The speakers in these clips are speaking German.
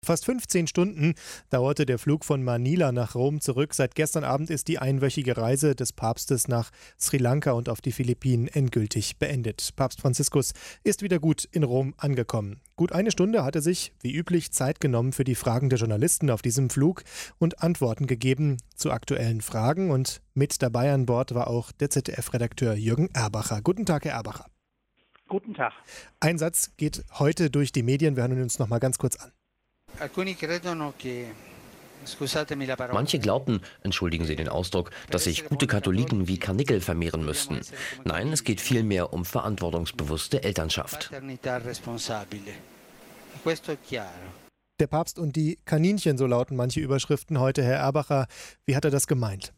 Fast 15 Stunden dauerte der Flug von Manila nach Rom zurück. Seit gestern Abend ist die einwöchige Reise des Papstes nach Sri Lanka und auf die Philippinen endgültig beendet. Papst Franziskus ist wieder gut in Rom angekommen. Gut eine Stunde hat er sich, wie üblich, Zeit genommen für die Fragen der Journalisten auf diesem Flug und Antworten gegeben zu aktuellen Fragen. Und mit dabei an Bord war auch der ZDF-Redakteur Jürgen Erbacher. Guten Tag, Herr Erbacher. Guten Tag. Ein Satz geht heute durch die Medien. Wir hören uns noch mal ganz kurz an. Manche glaubten, entschuldigen Sie den Ausdruck, dass sich gute Katholiken wie Karnickel vermehren müssten. Nein, es geht vielmehr um verantwortungsbewusste Elternschaft. Der Papst und die Kaninchen, so lauten manche Überschriften heute. Herr Erbacher, wie hat er das gemeint?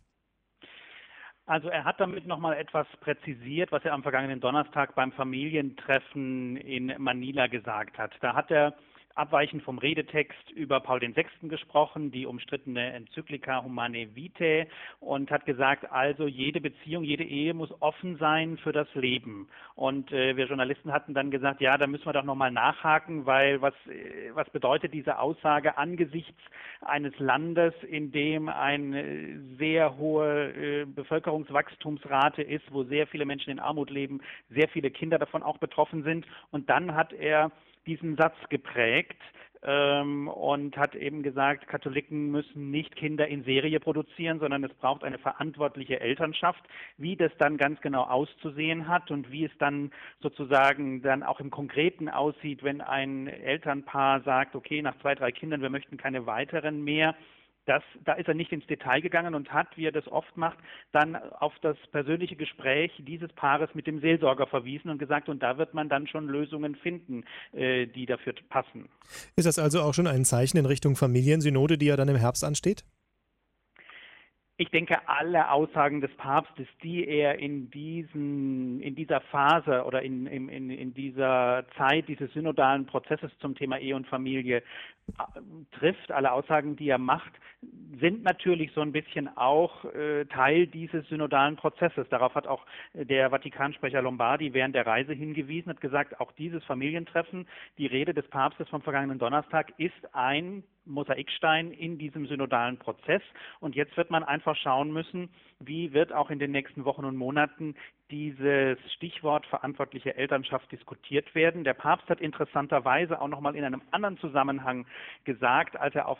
Also er hat damit nochmal etwas präzisiert, was er am vergangenen Donnerstag beim Familientreffen in Manila gesagt hat. Da hat er abweichend vom Redetext über Paul VI. Gesprochen, die umstrittene Enzyklika Humanae Vitae, und hat gesagt, also jede Beziehung, jede Ehe muss offen sein für das Leben. Und wir Journalisten hatten dann gesagt, ja, da müssen wir doch nochmal nachhaken, weil was bedeutet diese Aussage angesichts eines Landes, in dem eine sehr hohe Bevölkerungswachstumsrate ist, wo sehr viele Menschen in Armut leben, sehr viele Kinder davon auch betroffen sind. Und dann hat er diesen Satz geprägt und hat eben gesagt, Katholiken müssen nicht Kinder in Serie produzieren, sondern es braucht eine verantwortliche Elternschaft. Wie das dann ganz genau auszusehen hat und wie es dann sozusagen dann auch im Konkreten aussieht, wenn ein Elternpaar sagt, okay, nach 2, 3 Kindern, wir möchten keine weiteren mehr. Da ist er nicht ins Detail gegangen und hat, wie er das oft macht, dann auf das persönliche Gespräch dieses Paares mit dem Seelsorger verwiesen und gesagt, und da wird man dann schon Lösungen finden, die dafür passen. Ist das also auch schon ein Zeichen in Richtung Familiensynode, die ja dann im Herbst ansteht? Ich denke, alle Aussagen des Papstes, die er in dieser Phase oder in dieser Zeit dieses synodalen Prozesses zum Thema Ehe und Familie trifft, alle Aussagen, die er macht, sind natürlich so ein bisschen auch Teil dieses synodalen Prozesses. Darauf hat auch der Vatikansprecher Lombardi während der Reise hingewiesen, hat gesagt, auch dieses Familientreffen, die Rede des Papstes vom vergangenen Donnerstag, ist ein Mosaikstein in diesem synodalen Prozess. Und jetzt wird man einfach schauen müssen, wie wird auch in den nächsten Wochen und Monaten dieses Stichwort verantwortliche Elternschaft diskutiert werden. Der Papst hat interessanterweise auch nochmal in einem anderen Zusammenhang gesagt, als er auf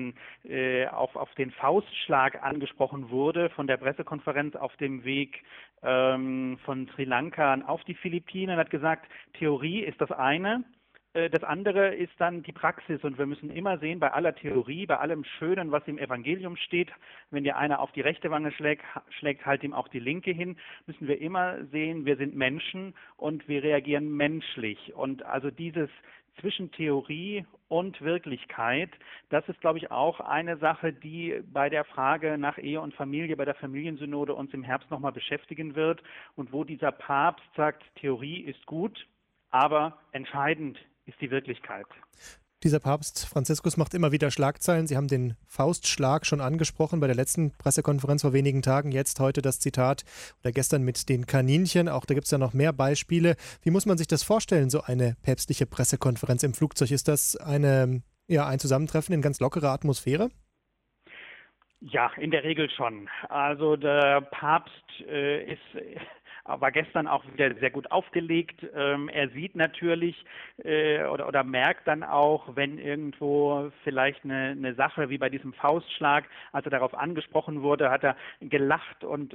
den Faustschlag angesprochen wurde von der Pressekonferenz auf dem Weg von Sri Lanka auf die Philippinen, hat gesagt, Theorie ist das eine. Das andere ist dann die Praxis, und wir müssen immer sehen, bei aller Theorie, bei allem Schönen, was im Evangelium steht, wenn dir einer auf die rechte Wange schlägt halt ihm auch die linke hin, müssen wir immer sehen, wir sind Menschen und wir reagieren menschlich. Und also dieses zwischen Theorie und Wirklichkeit, das ist, glaube ich, auch eine Sache, die bei der Frage nach Ehe und Familie, bei der Familiensynode uns im Herbst nochmal beschäftigen wird und wo dieser Papst sagt, Theorie ist gut, aber entscheidend ist die Wirklichkeit. Dieser Papst Franziskus macht immer wieder Schlagzeilen. Sie haben den Faustschlag schon angesprochen bei der letzten Pressekonferenz vor wenigen Tagen. Jetzt heute das Zitat oder gestern mit den Kaninchen. Auch da gibt es ja noch mehr Beispiele. Wie muss man sich das vorstellen, so eine päpstliche Pressekonferenz im Flugzeug? Ist das ein Zusammentreffen in ganz lockerer Atmosphäre? Ja, in der Regel schon. Also der Papst war gestern auch wieder sehr gut aufgelegt. Er sieht natürlich oder merkt dann auch, wenn irgendwo vielleicht eine Sache wie bei diesem Faustschlag, als er darauf angesprochen wurde, hat er gelacht und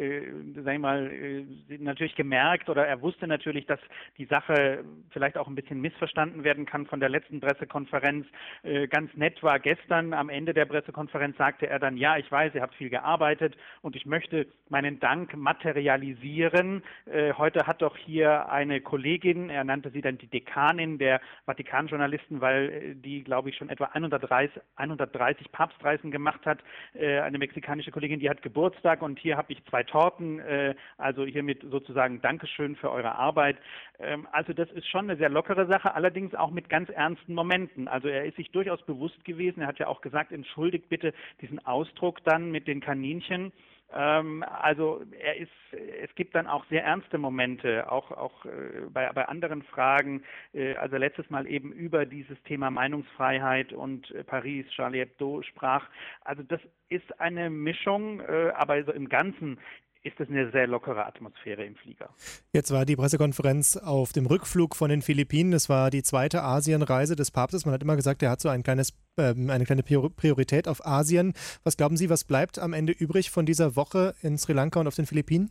natürlich gemerkt, oder er wusste natürlich, dass die Sache vielleicht auch ein bisschen missverstanden werden kann von der letzten Pressekonferenz. Ganz nett war gestern am Ende der Pressekonferenz, sagte er dann, ja, ich weiß, ihr habt viel gearbeitet und ich möchte meinen Dank materialisieren. Heute hat doch hier eine Kollegin, er nannte sie dann die Dekanin der Vatikan-Journalisten, weil die, glaube ich, schon etwa 130 Papstreisen gemacht hat, eine mexikanische Kollegin, die hat Geburtstag und hier habe ich 2 Torten, also hiermit sozusagen Dankeschön für eure Arbeit. Also das ist schon eine sehr lockere Sache, allerdings auch mit ganz ernsten Momenten. Also er ist sich durchaus bewusst gewesen, er hat ja auch gesagt, entschuldigt bitte diesen Ausdruck dann mit den Kaninchen. Also es gibt dann auch sehr ernste Momente, auch bei anderen Fragen. Also letztes Mal eben über dieses Thema Meinungsfreiheit und Paris, Charlie Hebdo sprach. Also das ist eine Mischung, aber so im Ganzen ist es eine sehr lockere Atmosphäre im Flieger. Jetzt war die Pressekonferenz auf dem Rückflug von den Philippinen. Es war die zweite Asienreise des Papstes. Man hat immer gesagt, er hat so eine kleine Priorität auf Asien. Was glauben Sie, was bleibt am Ende übrig von dieser Woche in Sri Lanka und auf den Philippinen?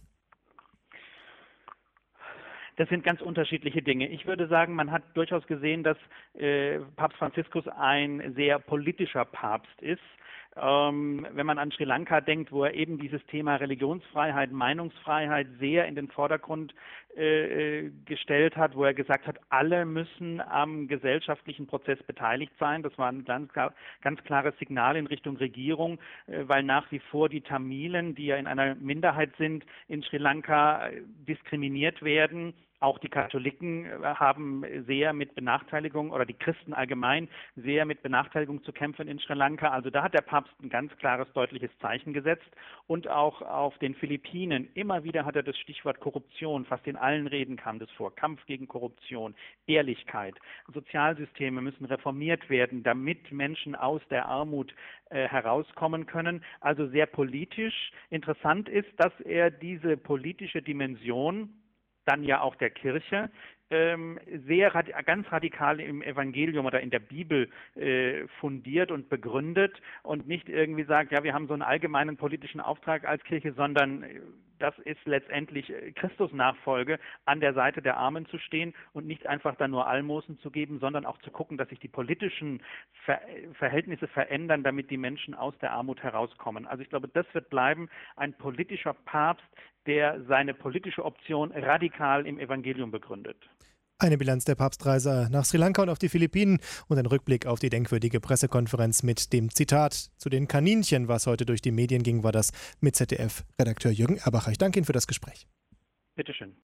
Das sind ganz unterschiedliche Dinge. Ich würde sagen, man hat durchaus gesehen, dass Papst Franziskus ein sehr politischer Papst ist. Wenn man an Sri Lanka denkt, wo er eben dieses Thema Religionsfreiheit, Meinungsfreiheit sehr in den Vordergrund gestellt hat, wo er gesagt hat, alle müssen am gesellschaftlichen Prozess beteiligt sein. Das war ein ganz klares Signal in Richtung Regierung, weil nach wie vor die Tamilen, die ja in einer Minderheit sind, in Sri Lanka diskriminiert werden. Auch die Katholiken haben sehr mit Benachteiligung oder die Christen allgemein sehr mit Benachteiligung zu kämpfen in Sri Lanka. Also da hat der Papst ein ganz klares, deutliches Zeichen gesetzt. Und auch auf den Philippinen, immer wieder hat er das Stichwort Korruption, fast in allen Reden kam das vor. Kampf gegen Korruption, Ehrlichkeit. Sozialsysteme müssen reformiert werden, damit Menschen aus der Armut herauskommen können. Also sehr politisch. Interessant ist, dass er diese politische Dimension dann ja auch der Kirche, ganz radikal im Evangelium oder in der Bibel fundiert und begründet und nicht irgendwie sagt, ja, wir haben so einen allgemeinen politischen Auftrag als Kirche, sondern das ist letztendlich Christusnachfolge, an der Seite der Armen zu stehen und nicht einfach dann nur Almosen zu geben, sondern auch zu gucken, dass sich die politischen Verhältnisse verändern, damit die Menschen aus der Armut herauskommen. Also ich glaube, das wird bleiben, ein politischer Papst, der seine politische Option radikal im Evangelium begründet. Eine Bilanz der Papstreise nach Sri Lanka und auf die Philippinen und ein Rückblick auf die denkwürdige Pressekonferenz mit dem Zitat zu den Kaninchen, was heute durch die Medien ging, war das mit ZDF-Redakteur Jürgen Erbacher. Ich danke Ihnen für das Gespräch. Bitteschön.